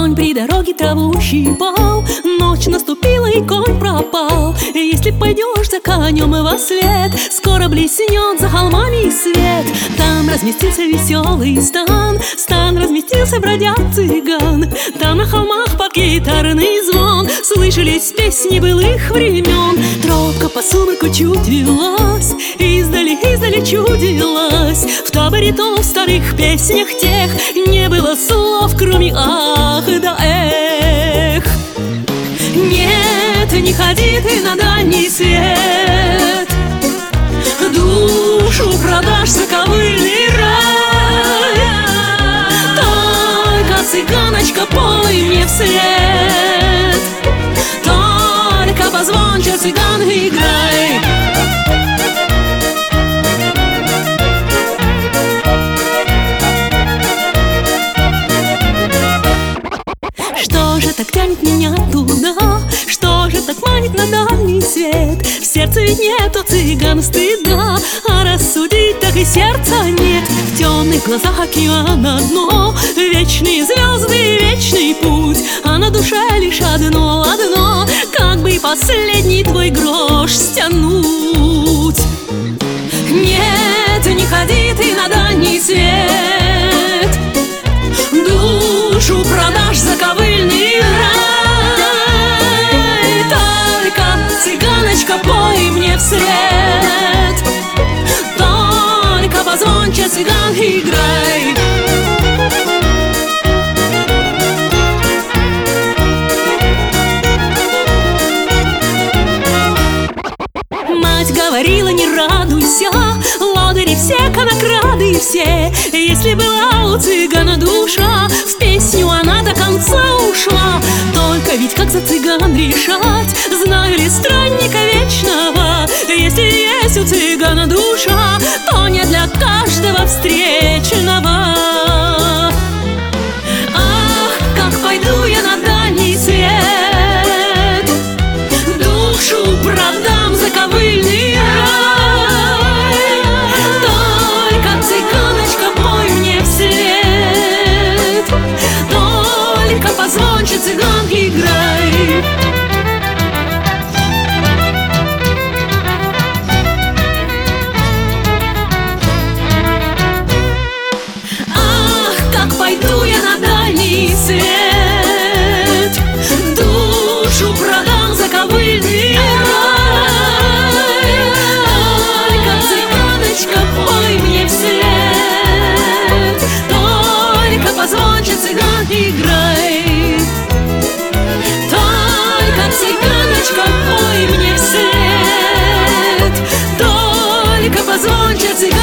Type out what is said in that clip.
Конь при дороге траву щипал, ночь наступила и конь пропал. Если пойдешь за конем и во след, скоро блеснет за холмами свет. Там разместился веселый стан, стан разместился бродяг цыган. Там на холмах под гитарный звон слышались песни былых времен. Тропка по сумраку чуть велась, издали чудилась. В таборе то в старых песнях тех не было слов, кроме ах да эх. Нет, не ходи ты на дальний свет, душу продашь за ковыльный рай. Только, цыганочка, пой мне вслед, только позвонче, цыган, играй. Что же так тянет меня туда? Что же так манит на дальний свет? В сердце ведь нету цыган стыда, а рассудить так и сердца нет. В темных глазах океана дно, вечные звезды, вечный путь, а на душе лишь одно, как бы последний твой грош стянуть. Нет, не ходи ты на дальний свет, душу продашь за ковыльный рай. Только, цыганочка, пой мне вслед, только позвонче, цыган, играй. Мать говорила, не радуйся, лодыри все, конокрады все. Если была у цыгана душа, в песню она до конца ушла. Только ведь как за цыган решать, знаю ли странника вечного? Если есть у цыгана душа, то не для каждого встречного. Ах, как пойду я на дальний свет, душу продам за ковыльный рай. Только, цыганочка, пой мне вслед, только позвонче, цыган, играй. Ах, как пойду я на дальний свет, душу продам за ковыльный рай. Только, цыганочка, пой мне вслед, только позвонче, цыган, играй. Только, цыганочка, пой мне вслед, только позвонче, цыган.